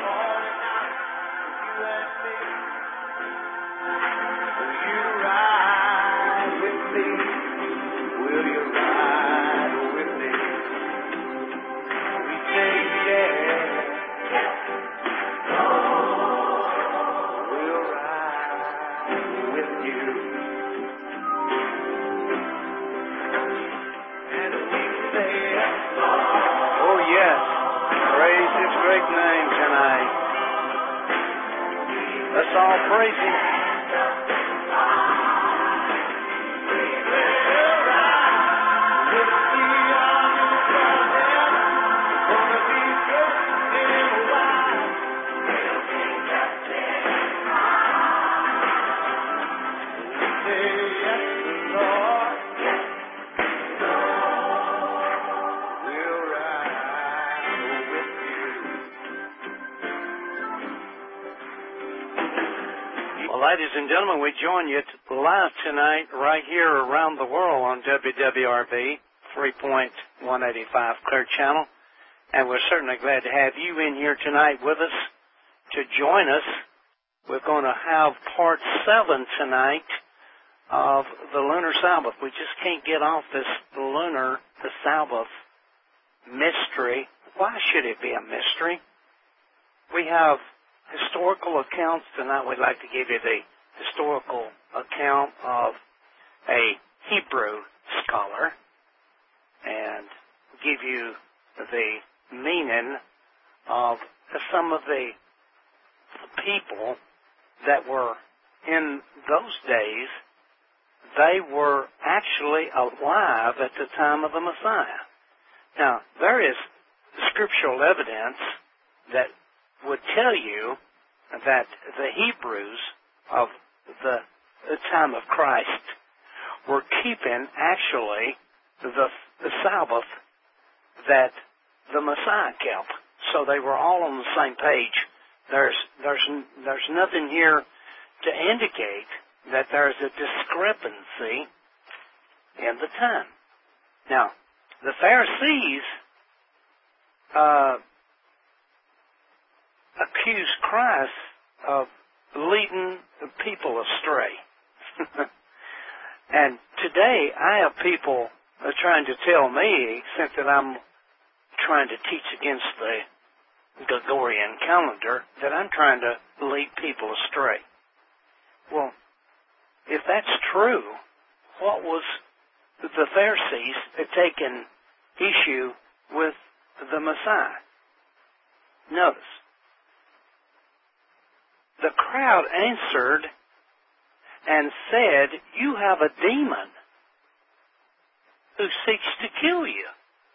Ladies and gentlemen, we join you live tonight right here around the world on WWRB 3.185 Clear Channel. And we're certainly glad to have you in here tonight with us to join us. We're going to have part 7 tonight of the Lunar Sabbath. We just can't get off this the Sabbath mystery. Why should it be a mystery? We have historical accounts tonight. We'd like to give you the historical account of a Hebrew scholar and give you the meaning of some of the people that were in those days. They were actually alive at the time of the Messiah. Now, there is scriptural evidence that would tell you that the Hebrews of the time of Christ were keeping actually the Sabbath that the Messiah kept. So they were all on the same page. There's nothing here to indicate that there's a discrepancy in the time. Now, the Pharisees accused Christ of leading the people astray. And today I have people trying to tell me, since that I'm trying to teach against the Gregorian calendar, that I'm trying to lead people astray. Well, if that's true, what was the Pharisees taking issue with the Messiah? Notice, the crowd answered and said, "You have a demon who seeks to kill you."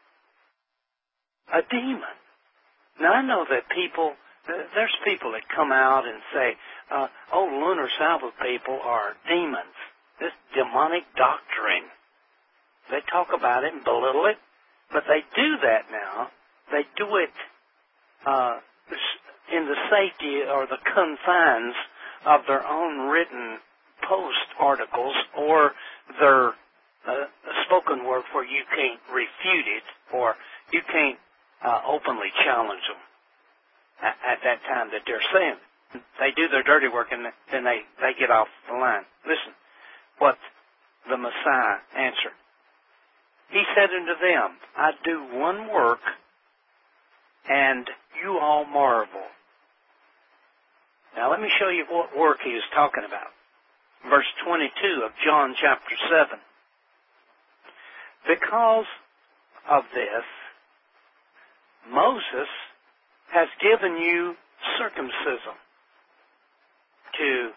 A demon. Now, I know that there's people that come out and say, Lunar Sabbath people are demons. This demonic doctrine. They talk about it and belittle it, but they do that now. They do it in the safety or the confines of their own written post articles or their spoken word where you can't refute it or you can't openly challenge them at that time that they're saying. They do their dirty work and then they get off the line. Listen, what the Messiah answered. He said unto them, "I do one work, and you all marvel." Now let me show you what work he is talking about. Verse 22 of John chapter 7. "Because of this, Moses has given you circumcision to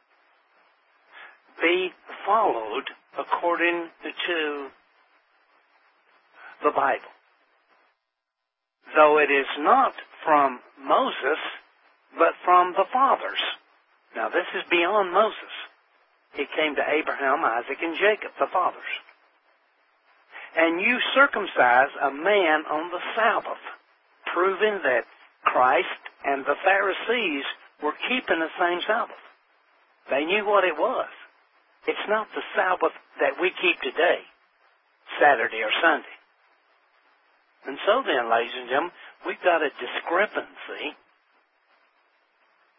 be followed according to the Bible. Though it is not from Moses, but from the fathers." Now this is beyond Moses. He came to Abraham, Isaac, and Jacob, the fathers. "And you circumcise a man on the Sabbath," proving that Christ and the Pharisees were keeping the same Sabbath. They knew what it was. It's not the Sabbath that we keep today, Saturday or Sunday. And so then, ladies and gentlemen, we've got a discrepancy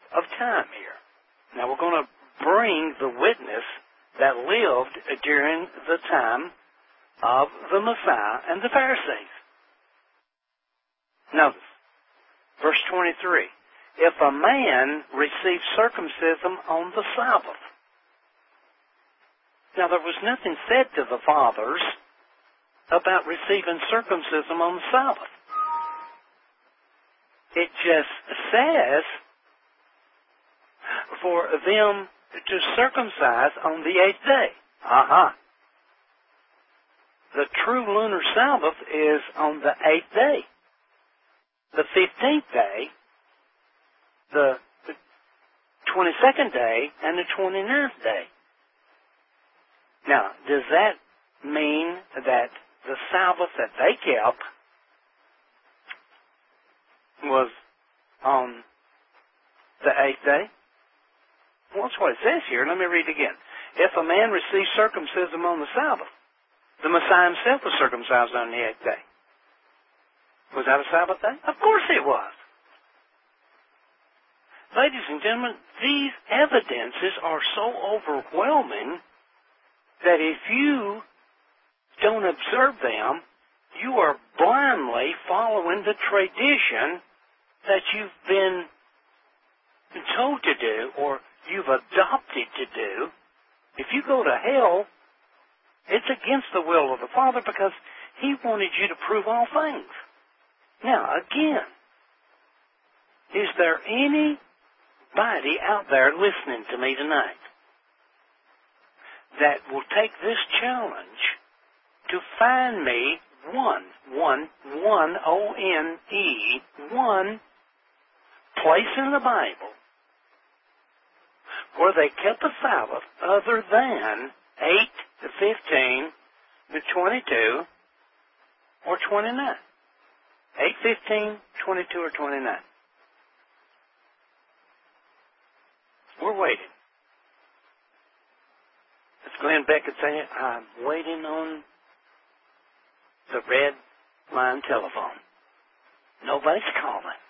of time here. Now we're going to bring the witness that lived during the time of the Messiah and the Pharisees. Notice, verse 23. If a man receives circumcision on the Sabbath. Now there was nothing said to the fathers about receiving circumcision on the Sabbath. It just says for them to circumcise on the 8th day. The true lunar Sabbath is on the 8th day. The 15th day, the 22nd day, and the 29th day. Now, does that mean that the Sabbath that they kept was on the 8th day? Well, that's what it says here. Let me read it again. If a man receives circumcision on the Sabbath, the Messiah himself was circumcised on the 8th day. Was that a Sabbath day? Of course it was. Ladies and gentlemen, these evidences are so overwhelming that if you don't observe them, you are blindly following the tradition that you've been told to do or you've adopted to do. If you go to hell, it's against the will of the Father because He wanted you to prove all things. Now, again, is there anybody out there listening to me tonight that will take this challenge to find me one place in the Bible where they kept the Sabbath other than 8 to 15 to 22 or 29? 8, 15, 22, or 29. We're waiting. As Glenn Beckett said, I'm waiting on the red line telephone. Nobody's calling.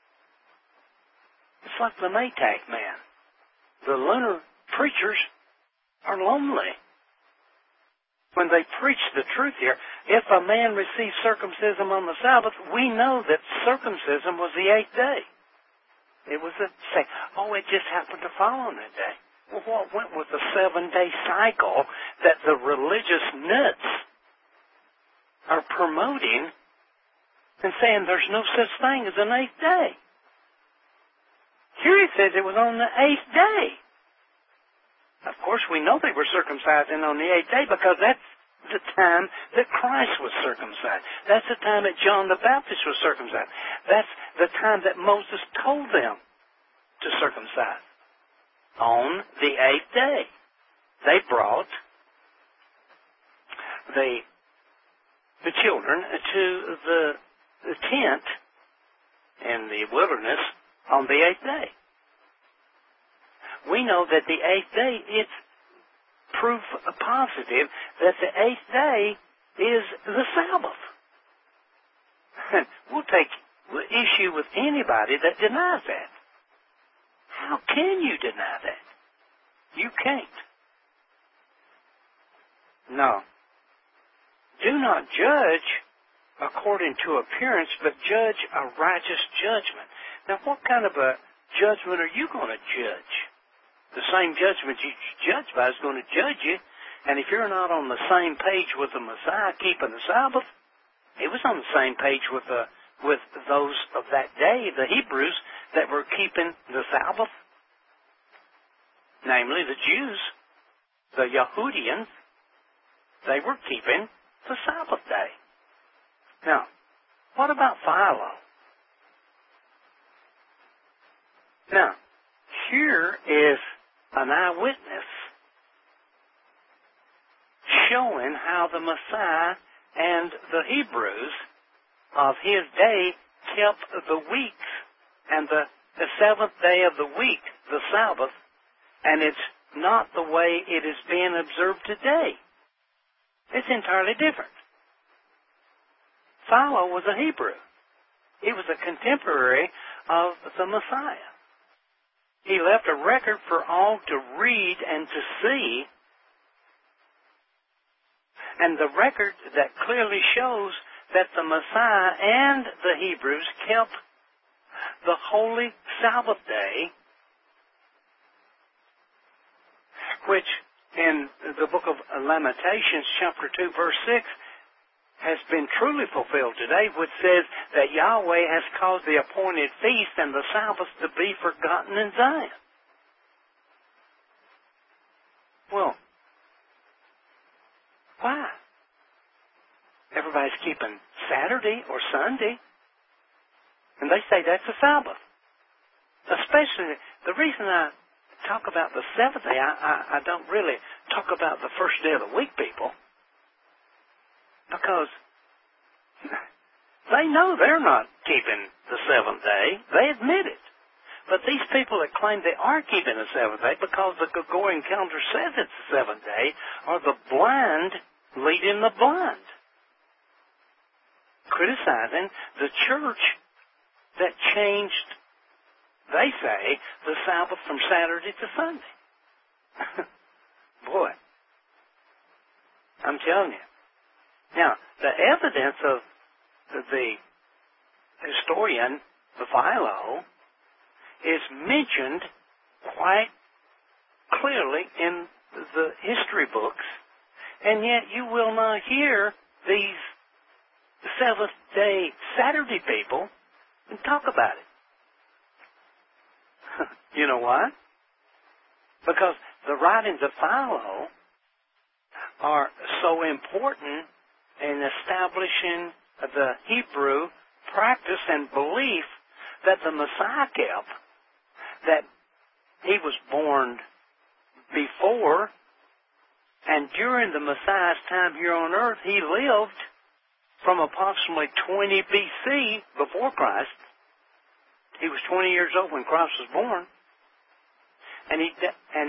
It's like the Maytag man. The lunar preachers are lonely. When they preach the truth here, if a man receives circumcision on the Sabbath, we know that circumcision was the 8th day. It was it just happened to fall on that day. Well, what went with the 7-day cycle that the religious nuts are promoting and saying there's no such thing as an 8th day? Here it says it was on the 8th day. Of course, we know they were circumcising on the 8th day because that's the time that Christ was circumcised. That's the time that John the Baptist was circumcised. That's the time that Moses told them to circumcise. On the 8th day, they brought the children to the tent in the wilderness on the 8th day. We know that the 8th day, it's proof positive that the 8th day is the Sabbath. We'll take issue with anybody that denies that. How can you deny that? You can't. No. Do not judge according to appearance, but judge a righteous judgment. Now, what kind of a judgment are you going to judge? The same judgment you judge by is going to judge you. And if you're not on the same page with the Messiah keeping the Sabbath, he was on the same page with those of that day, the Hebrews, that were keeping the Sabbath. Namely, the Jews, the Yahudians, they were keeping the Sabbath day. Now, what about Philo? Now, here is an eyewitness showing how the Messiah and the Hebrews of his day kept the weeks and the seventh day of the week, the Sabbath, and it's not the way it is being observed today. It's entirely different. Philo was a Hebrew. He was a contemporary of the Messiah. He left a record for all to read and to see, and the record that clearly shows that the Messiah and the Hebrews kept the holy Sabbath day, which in the book of Lamentations, chapter 2, verse 6, has been truly fulfilled today, which says that Yahweh has caused the appointed feast and the Sabbath to be forgotten in Zion. Well, why? Everybody's keeping Saturday or Sunday, and they say that's a Sabbath. Especially, the reason I talk about the seventh day, I don't really talk about the first day of the week, people, because they know they're not keeping the seventh day. They admit it. But these people that claim they are keeping the seventh day because the Gregorian calendar says it's the seventh day are the blind leading the blind, criticizing the church that changed, they say, the Sabbath from Saturday to Sunday. Boy, I'm telling you. Now, the evidence of the historian Philo is mentioned quite clearly in the history books, and yet you will not hear these seventh-day Saturday people talk about it. You know why? Because the writings of Philo are so important in establishing the Hebrew practice and belief that the Messiah kept, that he was born before, and during the Messiah's time here on earth, he lived from approximately 20 BC before Christ. He was 20 years old when Christ was born, and he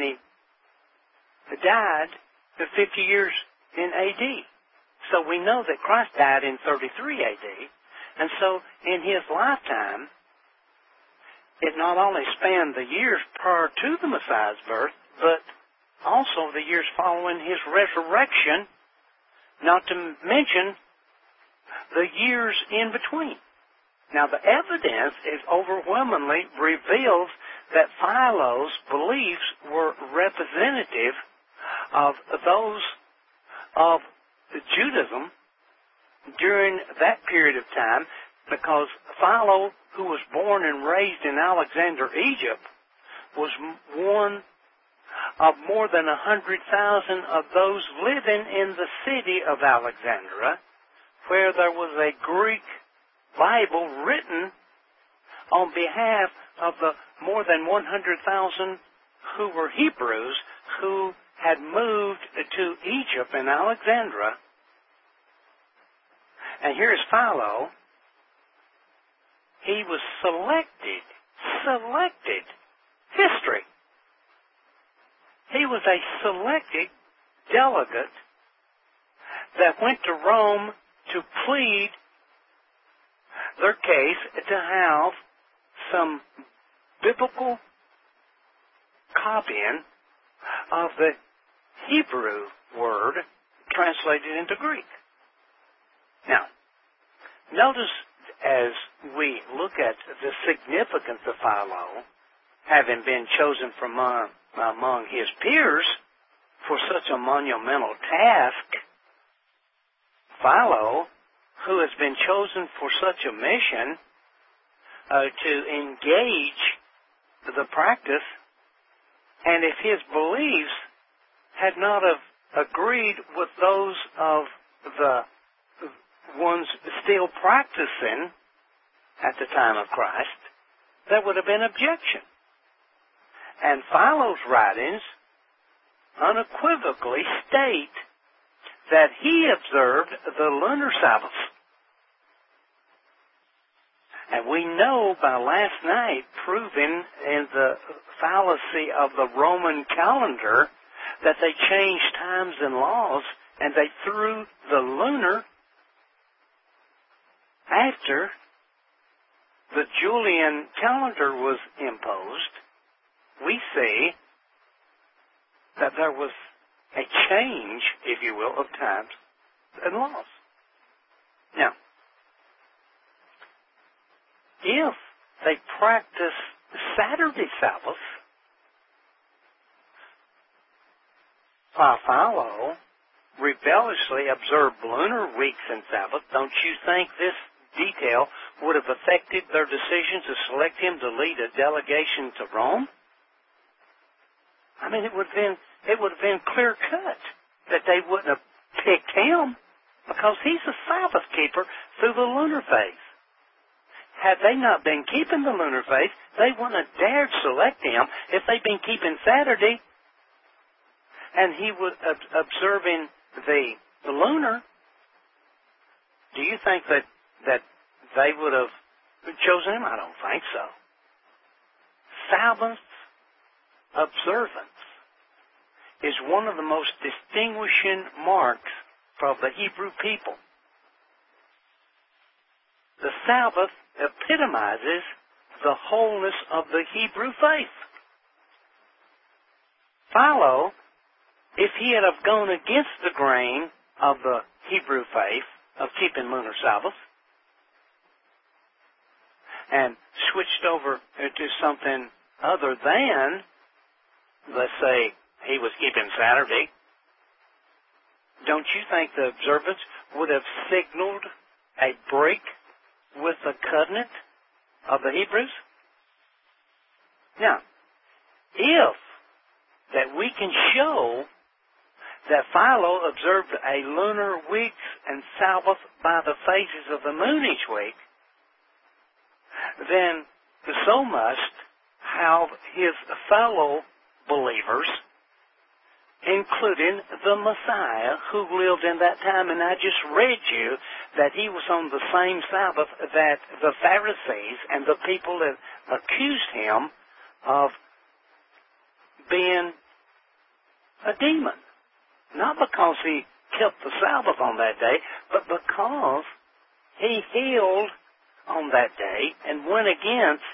died 50 years in AD. So we know that Christ died in 33 AD, and so in his lifetime, it not only spanned the years prior to the Messiah's birth, but also the years following his resurrection, not to mention the years in between. Now, the evidence is overwhelmingly reveals that Philo's beliefs were representative of those of Judaism during that period of time, because Philo, who was born and raised in Alexander, Egypt, was one of more than 100,000 of those living in the city of Alexandria, where there was a Greek Bible written on behalf of the more than 100,000 who were Hebrews who had moved to Egypt and Alexandria. And here's Philo. He was selected history. He was a selected delegate that went to Rome to plead their case to have some biblical copying of the Hebrew word translated into Greek. Now, notice as we look at the significance of Philo, having been chosen from among his peers for such a monumental task, Philo, who has been chosen for such a mission to engage the practice, and if his beliefs had not have agreed with those of the ones still practicing at the time of Christ, there would have been objection. And Philo's writings unequivocally state that he observed the lunar Sabbath. And we know by last night, proving in the fallacy of the Roman calendar, that they changed times and laws, and they threw the lunar after the Julian calendar was imposed. we see that there was a change, if you will, of times and laws. Now, if they practice Saturday Sabbath, while Philo rebelliously observed lunar weeks and Sabbath, don't you think this detail would have affected their decision to select him to lead a delegation to Rome? I mean, it would have been clear cut that they wouldn't have picked him because he's a Sabbath keeper through the lunar phase. Had they not been keeping the lunar phase, they wouldn't have dared select him if they'd been keeping Saturday and he was observing the lunar. Do you think that they would have chosen him? I don't think so. Sabbath observance is one of the most distinguishing marks of the Hebrew people. The Sabbath epitomizes the wholeness of the Hebrew faith. Philo, if he had have gone against the grain of the Hebrew faith of keeping lunar Sabbath and switched over to something other than, let's say, he was keeping Saturday, don't you think the observance would have signaled a break with the covenant of the Hebrews? Now, if that we can show that Philo observed a lunar weeks and Sabbath by the phases of the moon each week, then so must have his fellow believers, including the Messiah who lived in that time. And I just read you that he was on the same Sabbath that the Pharisees and the people that accused him of being a demon. Not because he kept the Sabbath on that day, but because he healed on that day and went against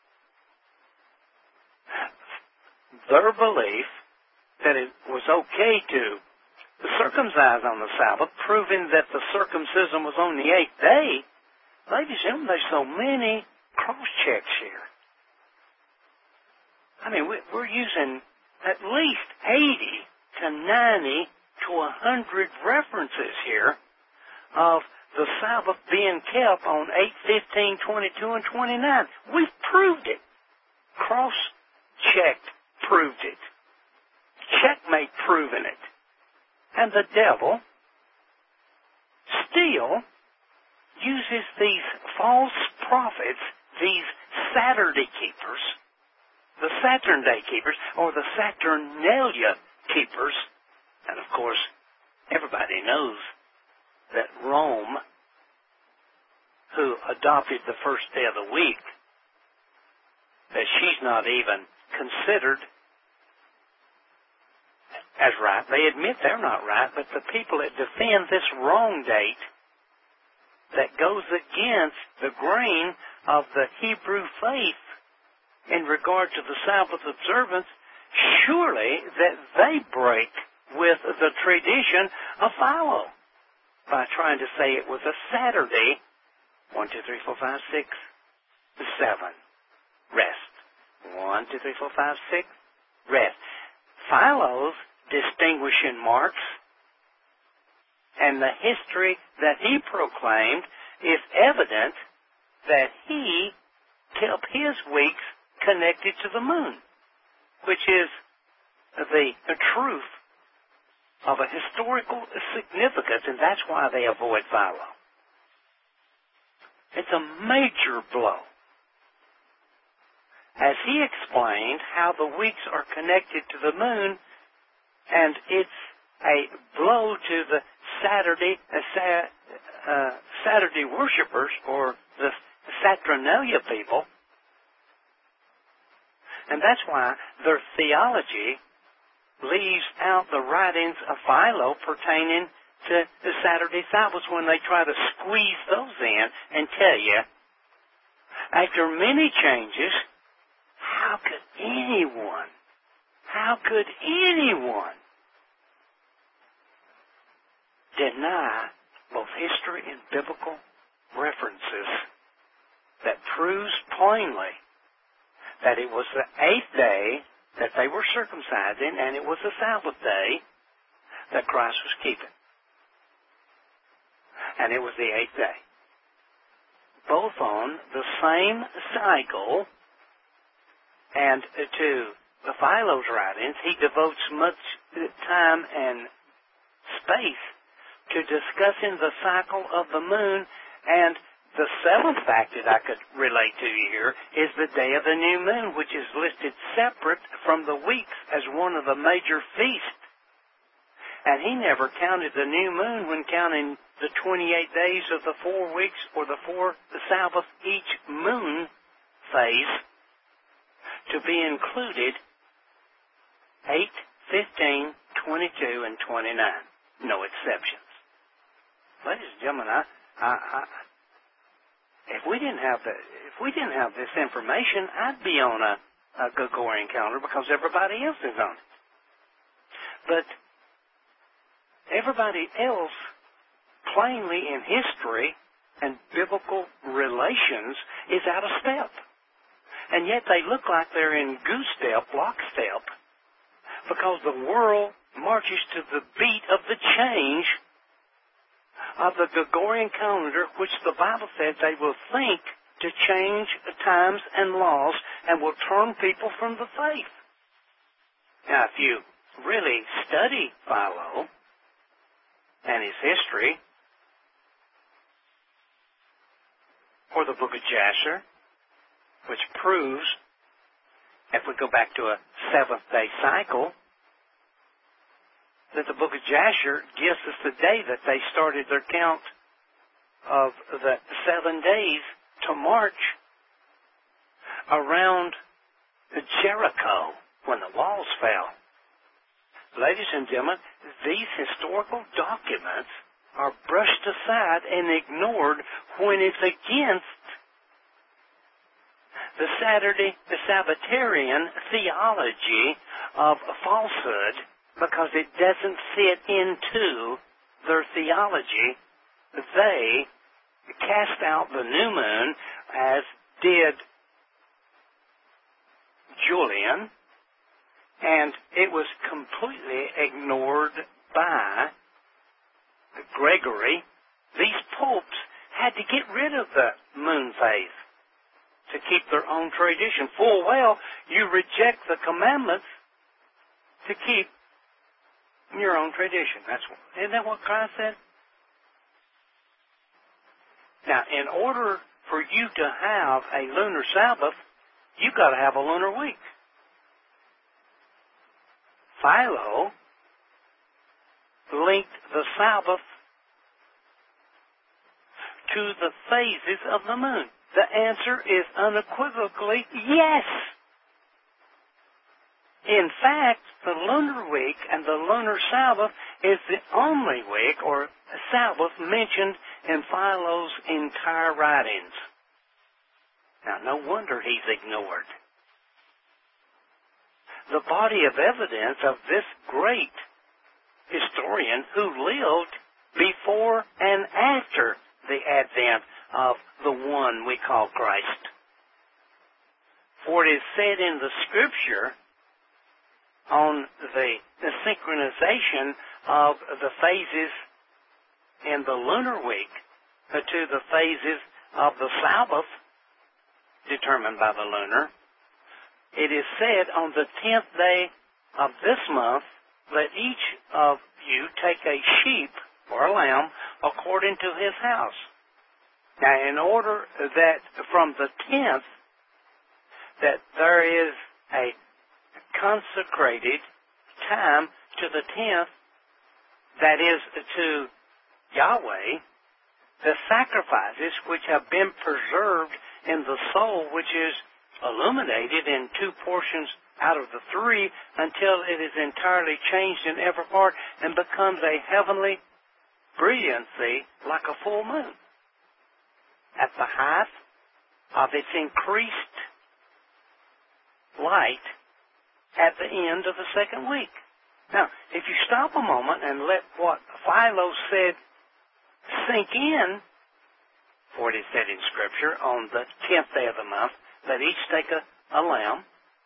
their belief that it was okay to circumcise on the Sabbath, proving that the circumcision was on the 8th day. Ladies and gentlemen, there's so many cross-checks here. I mean, we're using at least 80 to 90 to 100 references here of the Sabbath being kept on 8, 15, 22, and 29. We've proved it. Cross-checked proved it. Checkmate proven it. And the devil still uses these false prophets, these Saturday keepers, the Saturn Day keepers, or the Saturnalia keepers. And of course, everybody knows that Rome, who adopted the first day of the week, that she's not even considered as right. They admit they're not right, but the people that defend this wrong date that goes against the grain of the Hebrew faith in regard to the Sabbath observance, surely that they break with the tradition of Philo by trying to say it was a Saturday, 1, 2, 3, 4, 5, 6, 7, rest. 1, 2, 3, 4, 5, 6, rest. Philo's distinguishing marks and the history that he proclaimed is evident that he kept his weeks connected to the moon, which is the truth of a historical significance, and that's why they avoid Philo. It's a major blow. As he explained how the weeks are connected to the moon, and it's a blow to the Saturday worshipers, or the Saturnalia people, and that's why their theology leaves out the writings of Philo pertaining to the Saturday Sabbaths when they try to squeeze those in and tell you, after many changes, how could anyone how could anyone deny both history and biblical references that proves plainly that it was the 8th day that they were circumcised in, and it was the Sabbath day that Christ was keeping. And it was the 8th day. Both on the same cycle, and to Philo's writings, he devotes much time and space to discussing the cycle of the moon, and the 7th fact that I could relate to you here is the day of the new moon, which is listed separate from the weeks as one of the major feasts. And he never counted the new moon when counting the 28 days of the 4 weeks or the Sabbath each moon phase to be included 8, 15, 22, and 29. No exceptions. Ladies and gentlemen, if we didn't have this information, I'd be on a Gregorian calendar because everybody else is on it. But everybody else, plainly in history and biblical relations, is out of step. And yet they look like they're in goose step, lockstep, because the world marches to the beat of the change of the Gregorian calendar, which the Bible says they will think to change times and laws and will turn people from the faith. Now, if you really study Philo and his history, or the book of Jasher, which proves, if we go back to a 7th-day cycle, that the book of Jasher gives us the day that they started their count of the 7 days to march around Jericho when the walls fell. Ladies and gentlemen, these historical documents are brushed aside and ignored when it's against the Sabbatarian theology of falsehood, because it doesn't fit into their theology. They cast out the new moon, as did Julian, and it was completely ignored by Gregory. These popes had to get rid of the moon phase to keep their own tradition. Full well, you reject the commandments to keep your own tradition. Isn't that what Christ said? Now, in order for you to have a lunar Sabbath, you've got to have a lunar week. Philo linked the Sabbath to the phases of the moon. The answer is unequivocally yes. In fact, the lunar week and the lunar Sabbath is the only week or Sabbath mentioned in Philo's entire writings. Now, no wonder he's ignored. The body of evidence of this great historian who lived before and after the advent of the one we call Christ. For it is said in the Scripture on the synchronization of the phases in the lunar week to the phases of the Sabbath determined by the lunar. It is said on the 10th day of this month, let each of you take a sheep or a lamb according to his house. Now, in order that from the 10th, that there is a consecrated time to the 10th, that is to Yahweh, the sacrifices which have been preserved in the soul, which is illuminated in 2 portions out of the 3 until it is entirely changed in every part and becomes a heavenly brilliancy like a full moon. At the height of its increased light, at the end of the second week. Now, if you stop a moment and let what Philo said sink in, for it is said in Scripture, on the 10th day of the month, let each take a lamb,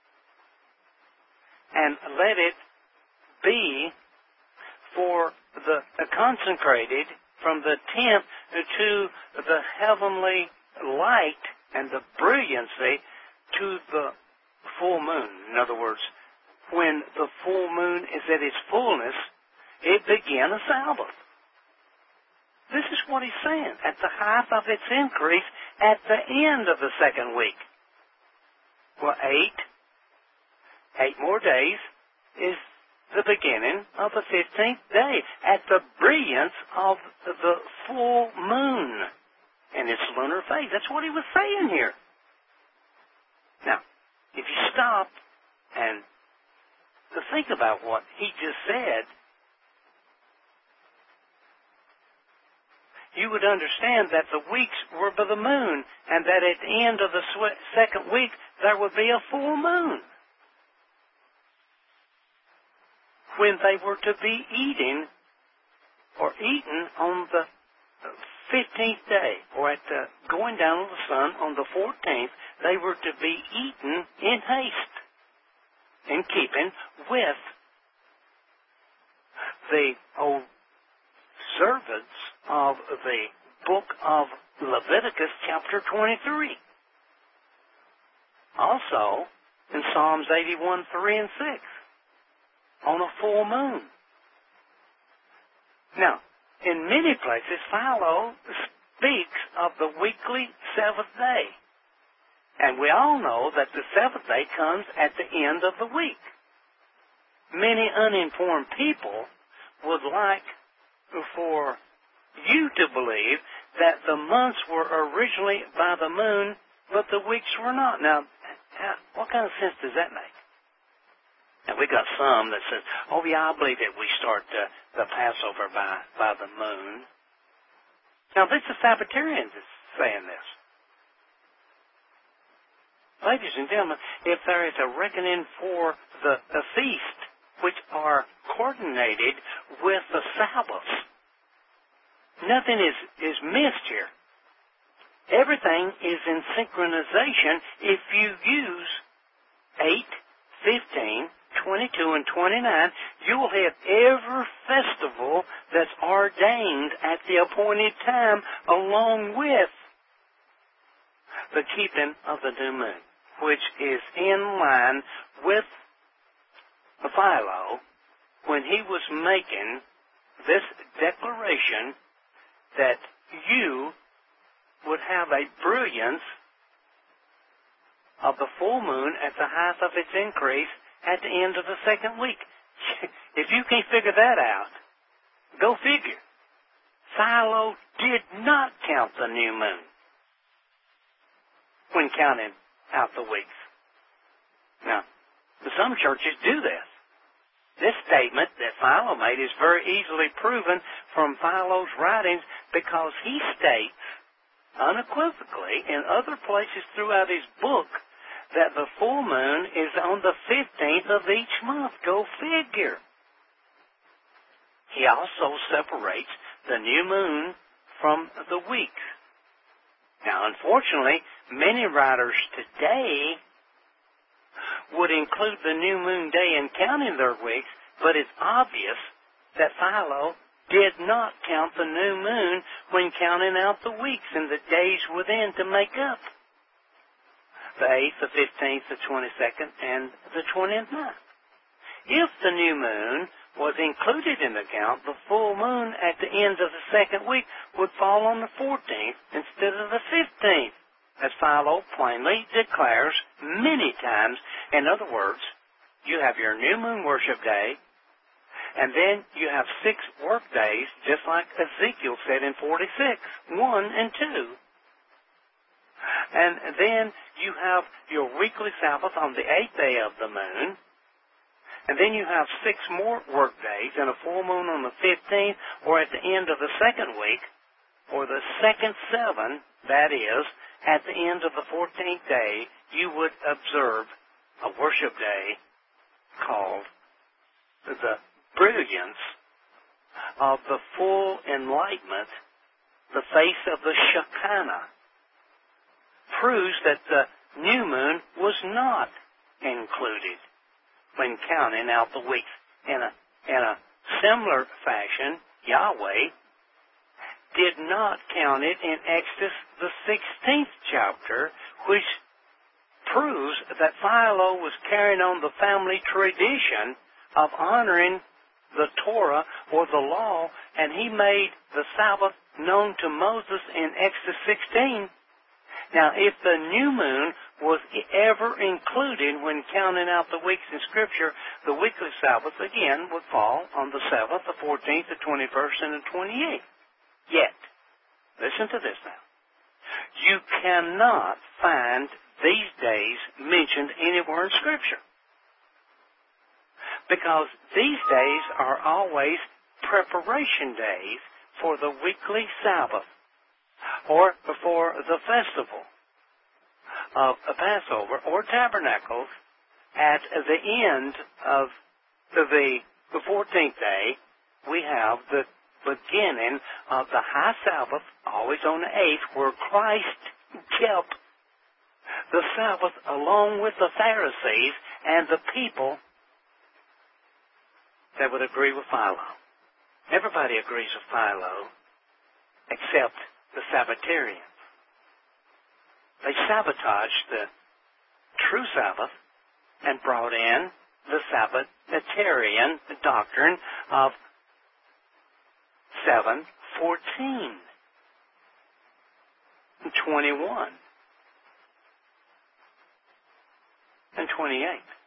and let it be for the consecrated from the 10th to the heavenly light and the brilliancy to the full moon. In other words, when the full moon is at its fullness, it began a Sabbath. This is what he's saying. At the height of its increase, at the end of the second week. Well, 8 more days is the beginning of the 15th day, at the brilliance of the full moon in its lunar phase. That's what he was saying here. Now, if you stop and to think about what he just said, you would understand that the weeks were by the moon, and that at the end of the second week, there would be a full moon, when they were to be eaten on the 15th day, or at the going down of the sun on the 14th, they were to be eaten in haste, in keeping with the observance of the book of Leviticus chapter 23. Also, in Psalms 81, 3 and 6, on a full moon. Now, in many places, Philo speaks of the weekly seventh day. And we all know that the seventh day comes at the end of the week. Many uninformed people would like for you to believe that the months were originally by the moon, but the weeks were not. Now, what kind of sense does that make? And we got some that says, oh yeah, I believe that we start the Passover by the moon. Now, this is Sabbatarians that's saying this. Ladies and gentlemen, if there is a reckoning for the feast, which are coordinated with the Sabbaths, nothing is missed here. Everything is in synchronization if you use 8, 15, 22, and 29. You will have every festival that's ordained at the appointed time, along with the keeping of the new moon, which is in line with Philo when he was making this declaration that you would have a brilliance of the full moon at the height of its increase at the end of the second week. If you can't figure that out, go figure. Philo did not count the new moon when counting out the weeks. Now, some churches do this. This statement that Philo made is very easily proven from Philo's writings, because he states unequivocally in other places throughout his book that the full moon is on the 15th of each month. Go figure. He also separates the new moon from the weeks. Now, unfortunately, many writers today would include the new moon day in counting their weeks, but it's obvious that Philo did not count the new moon when counting out the weeks and the days within to make up the 8th, the 15th, the 22nd, and the 29th. If the new moon was included in the count, the full moon at the end of the second week would fall on the 14th instead of the 15th, as Philo plainly declares many times. In other words, you have your new moon worship day, and then you have 6 work days, just like Ezekiel said in 46, 1 and 2. And then you have your weekly Sabbath on the 8th day of the moon, and then you have 6 more work days and a full moon on the 15th, or at the end of the second week, or the second 7, that is, at the end of the 14th day, you would observe a worship day called the brilliance of the full enlightenment, the face of the Shekinah, proves that the new moon was not included when counting out the weeks. In a similar fashion, Yahweh did not count it in Exodus the 16th chapter, which proves that Philo was carrying on the family tradition of honoring the Torah or the law, and he made the Sabbath known to Moses in Exodus 16. Now, if the new moon was ever included when counting out the weeks in Scripture, the weekly Sabbath, again, would fall on the 7th, the 14th, the 21st, and the 28th. Yet, listen to this now. You cannot find these days mentioned anywhere in Scripture, because these days are always preparation days for the weekly Sabbath or before the festival of Passover or Tabernacles. At the end of the 14th day, we have the beginning of the High Sabbath, always on the 8th, where Christ kept the Sabbath along with the Pharisees and the people that would agree with Philo. Everybody agrees with Philo except the Sabbatarians. They sabotaged the true Sabbath and brought in the Sabbatarian doctrine of 7, 14, 21, and 28.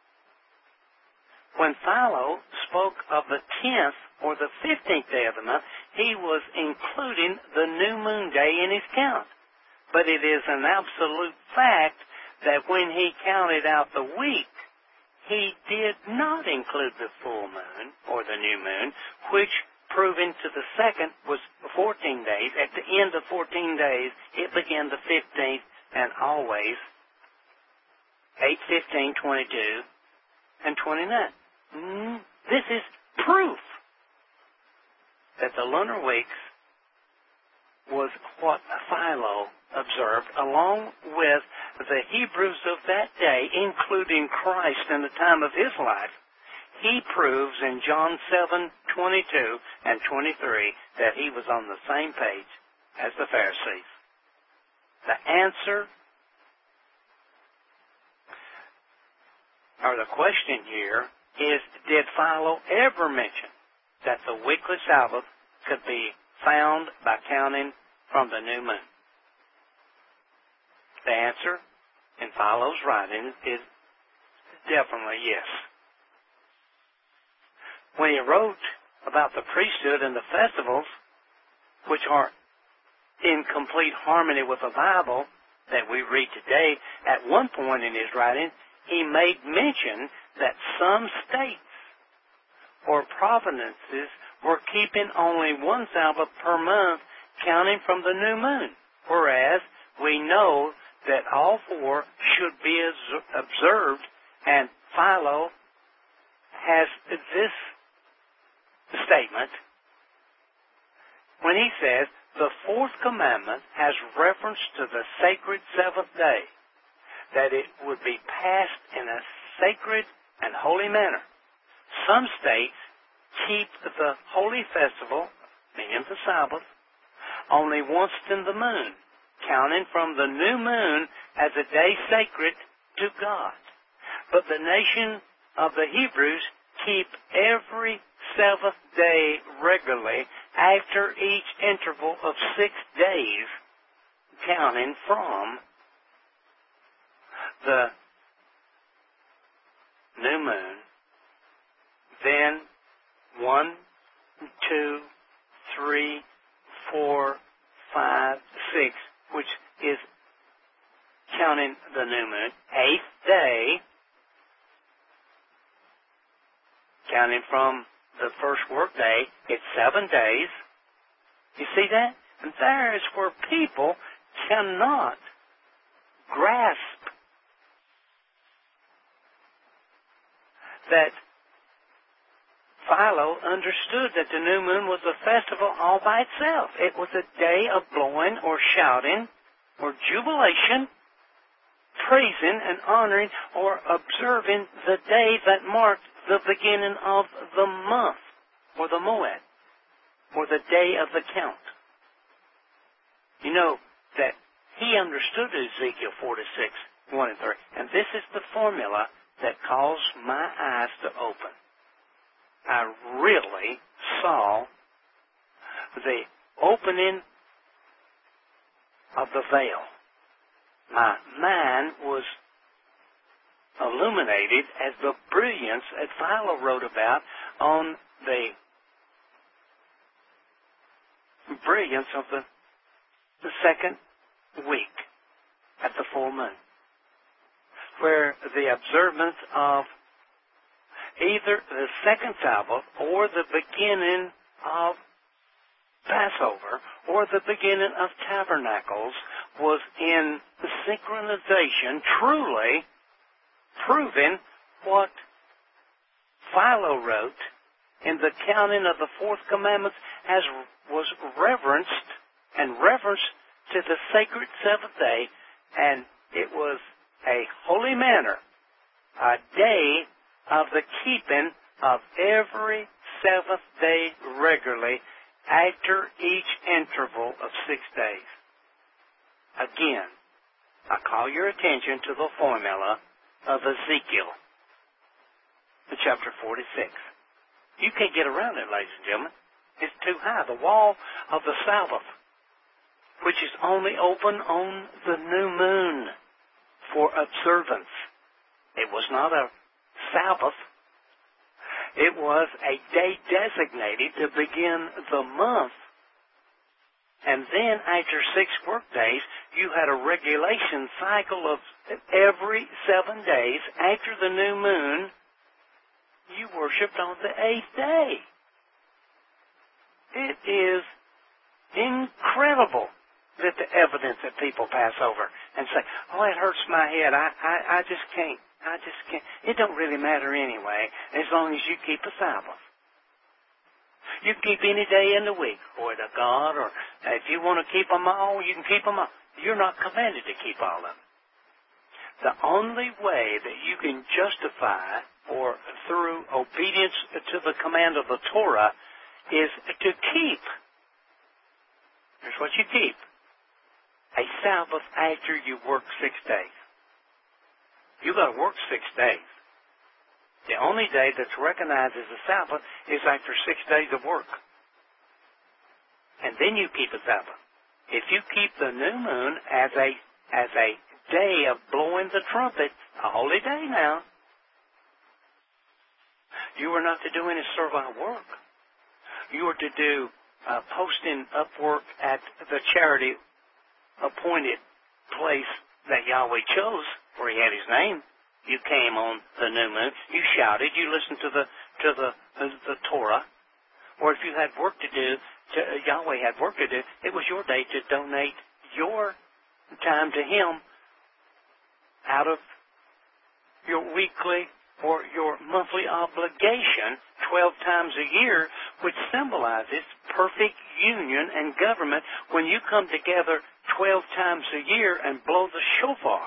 When Philo spoke of the 10th or the 15th day of the month, he was including the new moon day in his count. But it is an absolute fact that when he counted out the week, he did not include the full moon or the new moon, which, proven to the second, was 14 days. At the end of 14 days, it began the 15th, and always 8, 15, 22, and 29. This is proof that the lunar weeks was what Philo observed, along with the Hebrews of that day, including Christ in the time of his life. He proves in John 7, 22 and 23 that he was on the same page as the Pharisees. The answer, or the question here, is, did Philo ever mention that the weekly Sabbath could be found by counting from the new moon? The answer in Philo's writing is definitely yes. When he wrote about the priesthood and the festivals, which are in complete harmony with the Bible that we read today, at one point in his writing, he made mention that some states or provinces were keeping only one Sabbath per month, counting from the new moon, whereas we know that all four should be observed, and Philo has this statement when he says, the fourth commandment has reference to the sacred seventh day, that it would be passed in a sacred and holy manner. Some states keep the holy festival, meaning the Sabbath, only once in the moon, counting from the new moon as a day sacred to God. But the nation of the Hebrews keep every seventh day regularly after each interval of 6 days, counting from the new moon. Then 1, 2, 3, 4, 5, 6, which is counting the new moon. 8th day, counting from the first work day, it's 7 days. You see that? And there is where people cannot grasp that Philo understood that the new moon was a festival all by itself. It was a day of blowing or shouting or jubilation, praising and honoring or observing the day that marked the beginning of the month, or the Moed, or the day of the count. You know that he understood Ezekiel 46, 1 and 3. And this is the formula that caused my eyes to open. I really saw the opening of the veil. My mind was illuminated as the brilliance that Philo wrote about on the brilliance of the second week at the full moon, where the observance of either the second Sabbath or the beginning of Passover or the beginning of Tabernacles was in synchronization, truly proving what Philo wrote in the counting of the fourth commandments as was reverenced to the sacred seventh day, and it was a holy manner, a day of the keeping of every seventh day regularly after each interval of 6 days. Again, I call your attention to the formula of Ezekiel, chapter 46. You can't get around it, ladies and gentlemen. It's too high. The wall of the Sabbath, which is only open on the new moon for observance. It was not a Sabbath. It was a day designated to begin the month. And then after 6 work days, you had a regulation cycle of every 7 days after the new moon. You worshiped on the 8th day. It is incredible that the evidence that people pass over and say, oh, it hurts my head. I just can't. It don't really matter anyway, as long as you keep a Sabbath. You can keep any day in the week, glory to God, or if you want to keep them all, you can keep them all. You're not commanded to keep all of them. The only way that you can justify, or through obedience to the command of the Torah, is to keep. Here's what you keep. A Sabbath after you work 6 days. You've got to work 6 days. The only day that's recognized as a Sabbath is after 6 days of work. And then you keep a Sabbath. If you keep the new moon as a day of blowing the trumpet, a holy day now, you are not to do any servile work. You are to do posting up work at the charity appointed place that Yahweh chose, where he had his name. You came on the new moon. You shouted. You listened to the Torah. Or if you had work to do, Yahweh had work to do, it was your day to donate your time to him out of your weekly or your monthly obligation 12 times a year, which symbolizes perfect union and government when you come together 12 times a year and blow the shofar.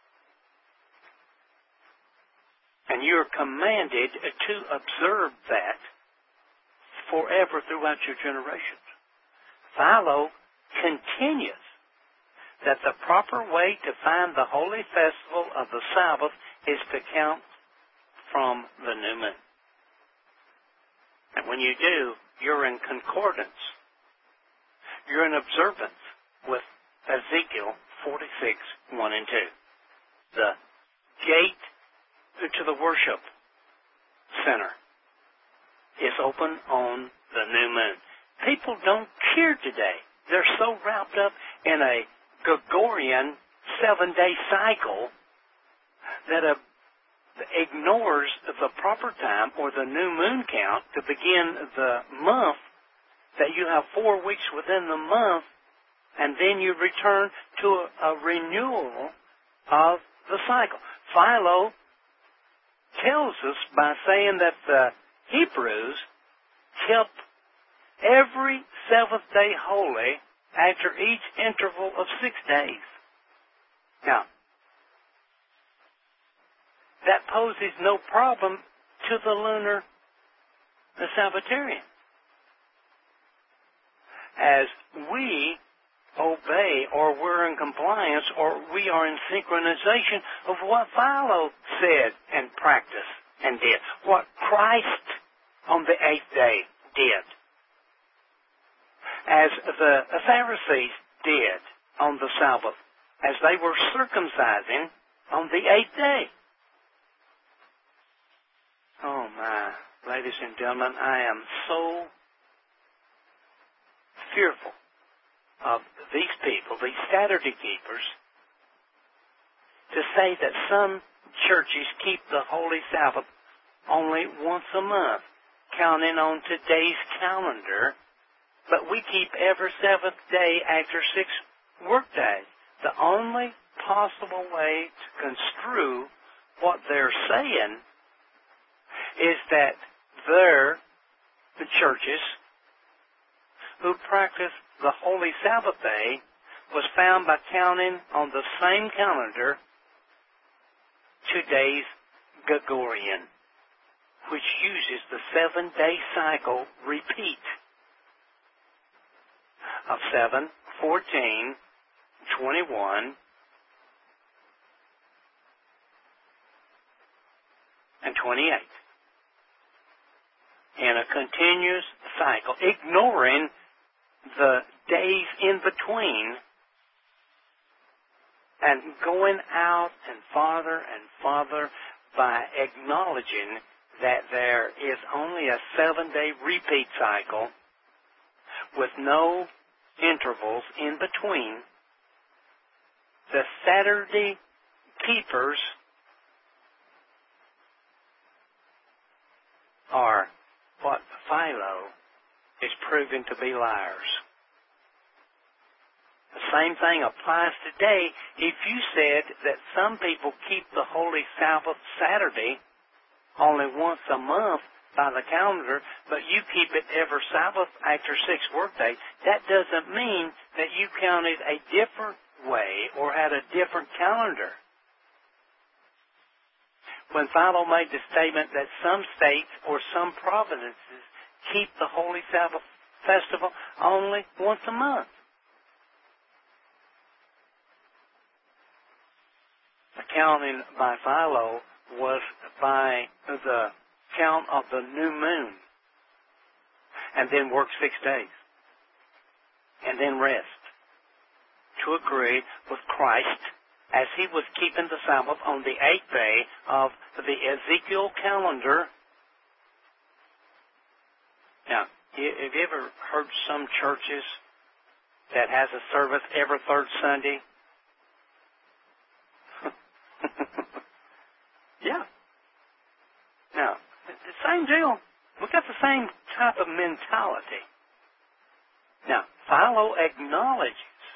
And you're commanded to observe that forever throughout your generations. Philo continues that the proper way to find the holy festival of the Sabbath is to count from the new moon. And when you do, you're in concordance. You're in observance with Ezekiel 46, 1 and 2. The gate to the worship center is open on the new moon. People don't care today. They're so wrapped up in a Gregorian 7-day cycle that ignores the proper time or the new moon count to begin the month, that you have 4 weeks within the month, and then you return to a renewal of the cycle. Philo tells us by saying that the Hebrews kept every seventh day holy after each interval of 6 days. Now, that poses no problem to the lunar Sabbatarian. As we obey, or we're in compliance, or we are in synchronization of what Philo said and practiced and did, what Christ on the 8th day did, as the Pharisees did on the Sabbath, as they were circumcising on the 8th day. Oh my, ladies and gentlemen, I am so fearful of these people, these Saturday keepers, to say that some churches keep the Holy Sabbath only once a month, counting on today's calendar, but we keep every seventh day after 6 work days. The only possible way to construe what they're saying is that the churches who practice the Holy Sabbath day was found by counting on the same calendar today's Gregorian, which uses the 7-day cycle repeat of 7, 14, 21, and 28 in a continuous cycle, ignoring the days in between and going out and farther by acknowledging that there is only a 7-day repeat cycle with no intervals in between. The Saturday keepers are what Philo is proving to be liars. The same thing applies today. If you said that some people keep the Holy Sabbath Saturday only once a month by the calendar, but you keep it every Sabbath after 6 workdays, that doesn't mean that you counted a different way or had a different calendar. When Philo made the statement that some states or some provinces keep the Holy Sabbath festival only once a month, the counting by Philo was by the count of the new moon, and then work 6 days, and then rest, to agree with Christ as he was keeping the Sabbath on the 8th day of the Ezekiel calendar. Now, have you ever heard some churches that has a service every third Sunday? Yeah. Now, the same deal. We've got the same type of mentality. Now, Philo acknowledges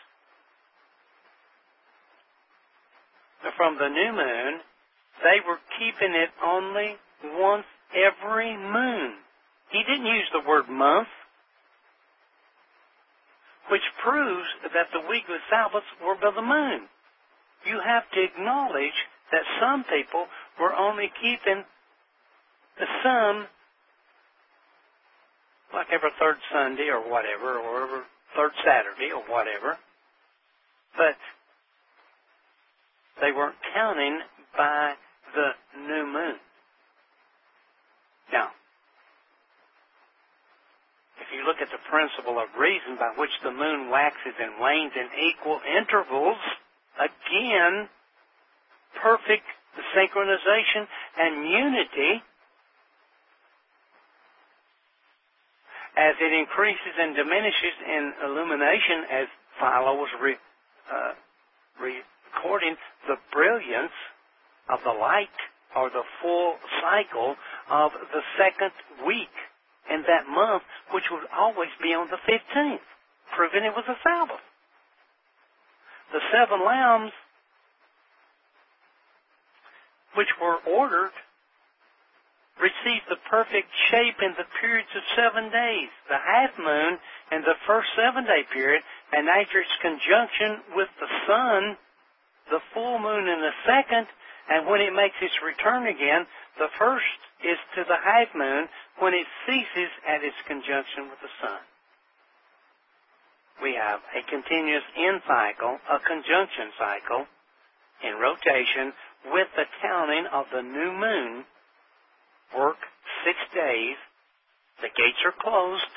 that from the new moon, they were keeping it only once every moon. He didn't use the word month, which proves that the weekly Sabbaths were by the moon. You have to acknowledge that some people were only keeping some, like every third Sunday or whatever, or every third Saturday or whatever, but they weren't counting by the new moon. Now, if you look at the principle of reason by which the moon waxes and wanes in equal intervals, again, perfect synchronization and unity, as it increases and diminishes in illumination, as Philo was recording the brilliance of the light, or the full cycle of the second week in that month, which would always be on the 15th, proving it was a Sabbath. The 7 lambs, which were ordered receive the perfect shape in the periods of 7 days, the half moon in the first 7-day period, and after its conjunction with the sun, the full moon in the second, and when it makes its return again, the first is to the half moon when it ceases at its conjunction with the sun. We have a continuous in cycle, a conjunction cycle, in rotation with the counting of the new moon. Work 6 days. The gates are closed.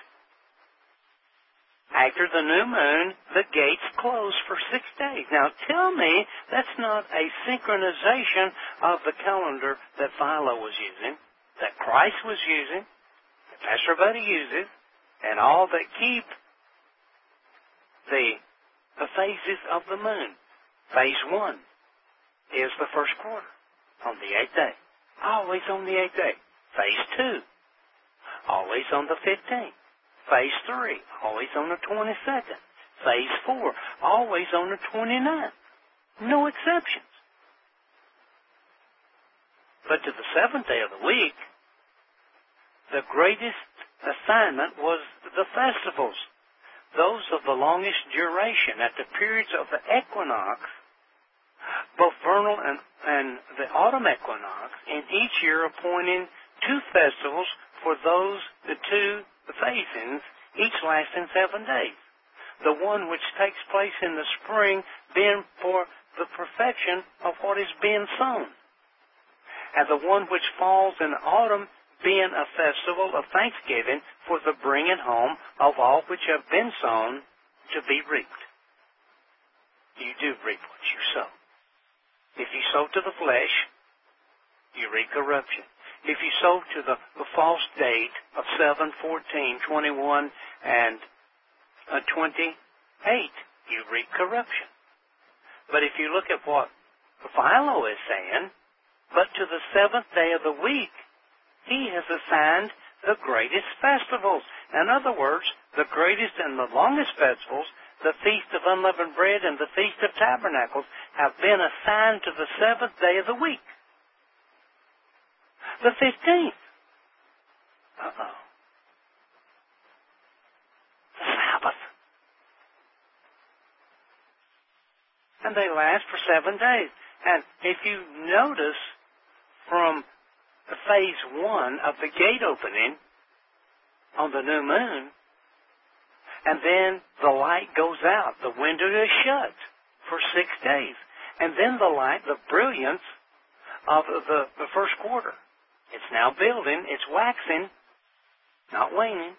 After the new moon, the gates close for 6 days. Now tell me that's not a synchronization of the calendar that Philo was using, that Christ was using, that Pastor Buddy uses, and all that keep the phases of the moon. Phase 1 is the first quarter on the 8th day. Always on the 8th day. Phase 2, always on the 15th. Phase 3, always on the 22nd. Phase 4, always on the 29th. No exceptions. But to the 7th day of the week, the greatest assignment was the festivals, those of the longest duration at the periods of the equinox, both vernal and the autumn equinox, in each year appointing 2 festivals for the 2 phasings, each lasting 7 days. The one which takes place in the spring being for the perfection of what is being sown, and the one which falls in autumn being a festival of thanksgiving for the bringing home of all which have been sown to be reaped. You do reap what you sow. If you sow to the flesh, you reap corruption. If you sow to the false date of 7, 14, 21, and 28, you reap corruption. But if you look at what Philo is saying, but to the 7th day of the week, he has assigned the greatest festivals. In other words, the greatest and the longest festivals, the Feast of Unleavened Bread and the Feast of Tabernacles, have been assigned to the 7th day of the week. The 15th. The Sabbath. And they last for 7 days. And if you notice from phase 1 of the gate opening on the new moon, and then the light goes out, the window is shut for 6 days. And then the light, the brilliance of the first quarter. It's now building, it's waxing, not waning.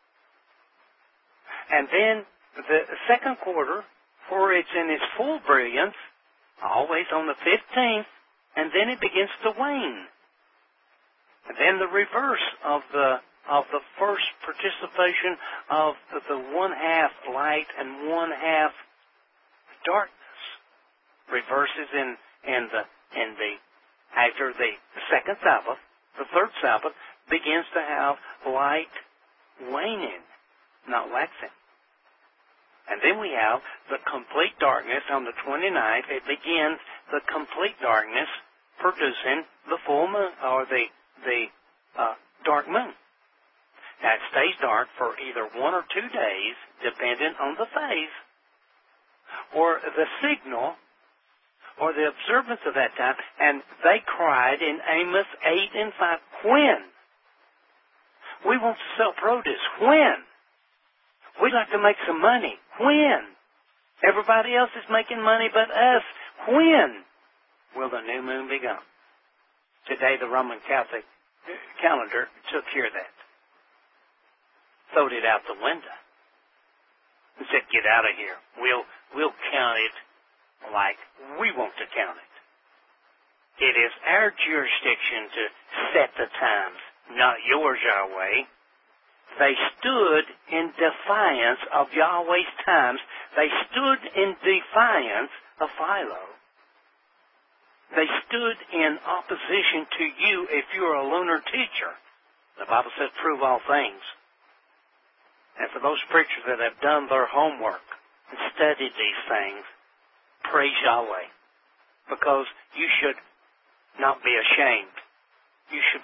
And then the second quarter, for it's in its full brilliance, always on the 15th, and then it begins to wane. And then the reverse of the first participation of the 1/2 light and 1/2 darkness reverses in the after the second Sabbath. The third Sabbath begins to have light waning, not waxing. And then we have the complete darkness on the 29th. It begins the complete darkness, producing the full moon, or the dark moon. Now it stays dark for either 1 or 2 days, depending on the phase, or the signal, or the observance of that time. And they cried in Amos 8 and 5, when? We want to sell produce. When? We'd like to make some money. When? Everybody else is making money but us. When will the new moon be gone? Today the Roman Catholic calendar took care of that. Throwed it out the window and said, get out of here. We'll count it like we want to count it. It is our jurisdiction to set the times, not yours, Yahweh. They stood in defiance of Yahweh's times. They stood in defiance of Philo. They stood in opposition to you if you're a lunar teacher. The Bible says, prove all things. And for those preachers that have done their homework and studied these things, praise Yahweh. Because you should not be ashamed. You should be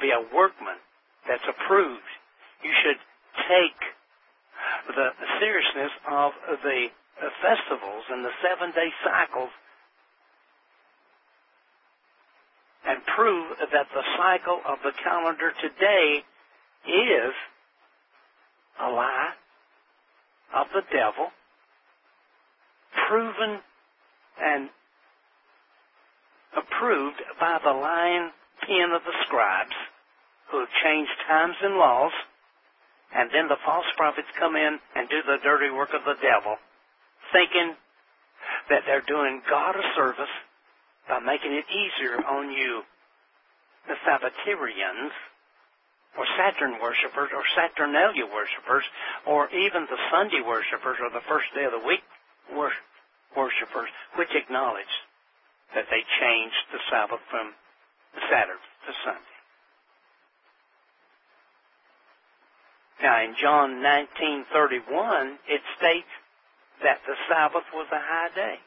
be a workman that's approved. You should take the seriousness of the festivals and the 7-day cycles and prove that the cycle of the calendar today is a lie of the devil, proven and approved by the lying pen of the scribes who have changed times and laws, and then the false prophets come in and do the dirty work of the devil, thinking that they're doing God a service by making it easier on you, the Sabbatarians, or Saturn worshipers, or Saturnalia worshipers, or even the Sunday worshipers, or the first day of the week worshipers, which acknowledge that they changed the Sabbath from Saturday to Sunday. Now, in John 19:31, it states that the Sabbath was a high day.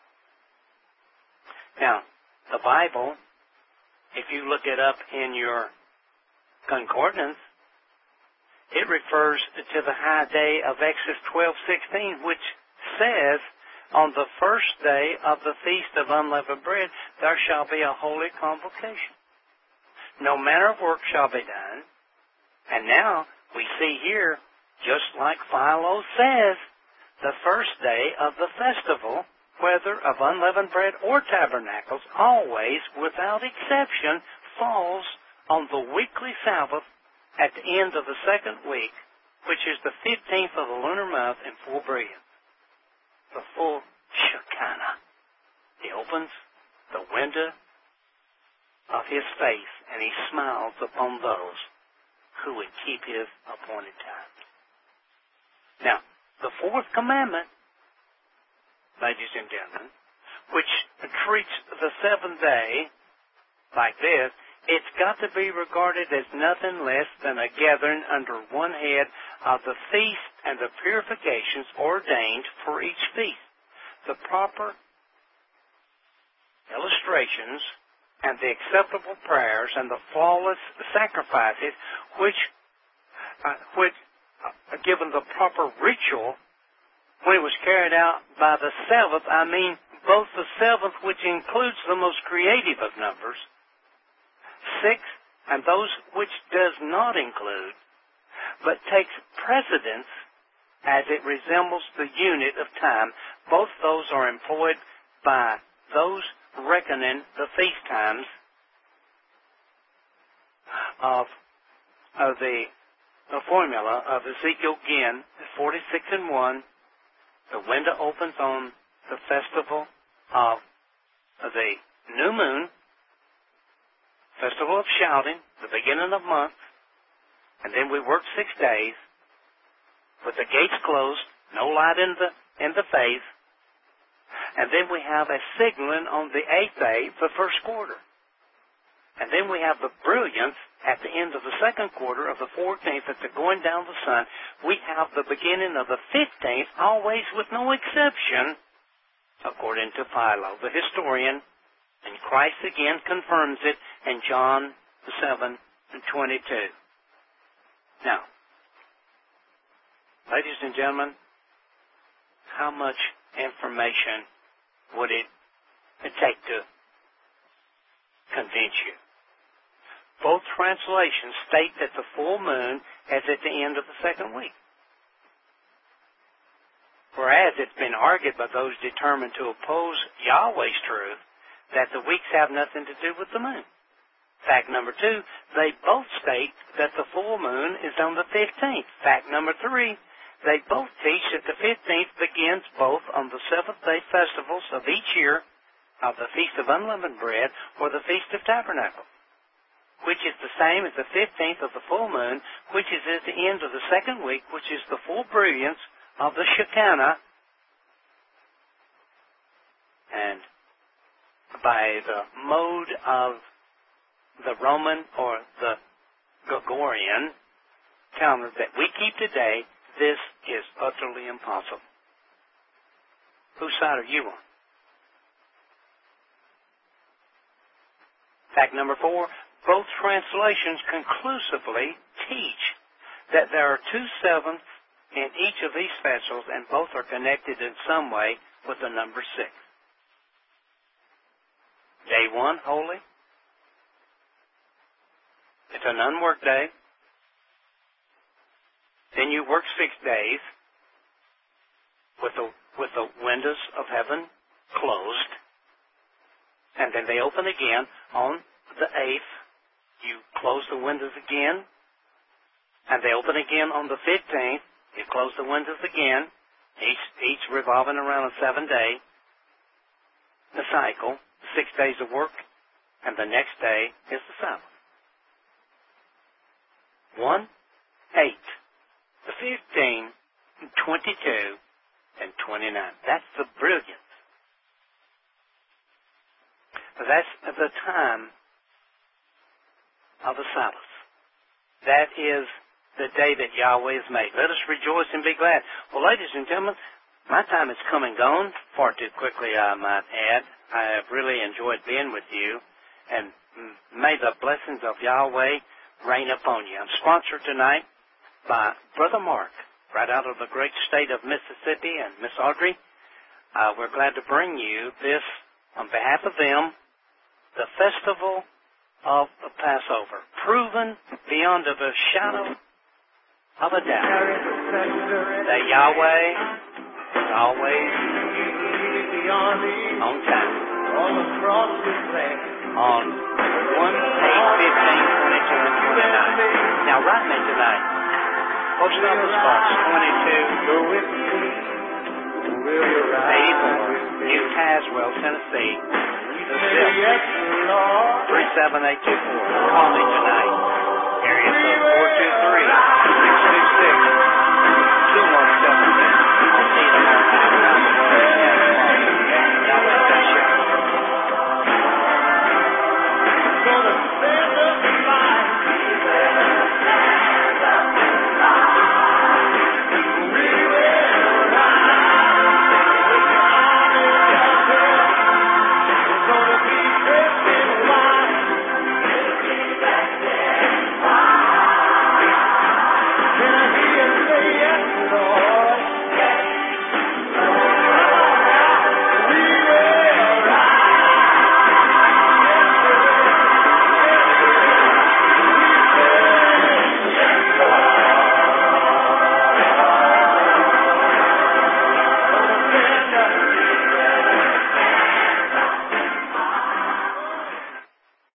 Now, the Bible, if you look it up in your concordance, it refers to the high day of Exodus 12:16, which says, on the first day of the Feast of Unleavened Bread, there shall be a holy convocation. No manner of work shall be done. And now, we see here, just like Philo says, the first day of the festival, whether of unleavened bread or tabernacles, always, without exception, falls on the weekly Sabbath at the end of the second week, which is the 15th of the lunar month in full brilliance. The full Shekinah. He opens the window of his face, and he smiles upon those who would keep his appointed time. Now, the fourth commandment, ladies and gentlemen, which treats the seventh day like this, it's got to be regarded as nothing less than a gathering under one head of the feast and the purifications ordained for each feast. The proper illustrations and the acceptable prayers and the flawless sacrifices which given the proper ritual when it was carried out by the seventh, I mean both the seventh, which includes the most creative of numbers, 6, and those which does not include, but takes precedence as it resembles the unit of time. Both those are employed by those reckoning the feast times of the formula of Ezekiel again, 46:1. The window opens on the festival of the new moon, festival of shouting, the beginning of month, and then we work 6 days with the gates closed, no light in the face, and then we have a signaling on the 8th day, the first quarter. And then we have the brilliance at the end of the second quarter of the 14th, at the going down of the sun. We have the beginning of the 15th, always with no exception, according to Philo, the historian, and Christ again confirms it in John 7:22. Now, ladies and gentlemen, how much information would it take to convince you? Both translations state that the full moon is at the end of the second week. Whereas it's been argued by those determined to oppose Yahweh's truth that the weeks have nothing to do with the moon. Fact number 2, they both state that the full moon is on the 15th. Fact number 3, they both teach that the 15th begins both on the seventh-day festivals of each year of the Feast of Unleavened Bread or the Feast of Tabernacles, which is the same as the 15th of the full moon, which is at the end of the second week, which is the full brilliance of the Shekinah. And by the mode of the Roman or the Gregorian calendar that we keep today, this is utterly impossible. Whose side are you on? Fact number 4, both translations conclusively teach that there are 2 sevenths in each of these festivals, and both are connected in some way with the number 6. Day 1, holy. It's an unworked day. Then you work 6 days with the windows of heaven closed, and then they open again on the 8th. You close the windows again, and they open again on the 15th. You close the windows again, each revolving around a 7-day cycle, 6 days of work, and the next day is the Sabbath. 1, 8, the 15, 22, and 29. That's the brilliance. That's the time of the Sabbath. That is the day that Yahweh has made. Let us rejoice and be glad. Well, ladies and gentlemen, my time has come and gone far too quickly, I might add. I have really enjoyed being with you, and may the blessings of Yahweh rain upon you. I'm sponsored tonight by Brother Mark, right out of the great state of Mississippi, and Miss Audrey. We're glad to bring you this, on behalf of them, the Festival of the Passover, proven beyond a shadow of a doubt that Yahweh is always on time. On 1, 8, 15, 22, and 29. Now, write me tonight. Post Office Box 22, 84, New Tazewell, Tennessee. 37824. Call me tonight.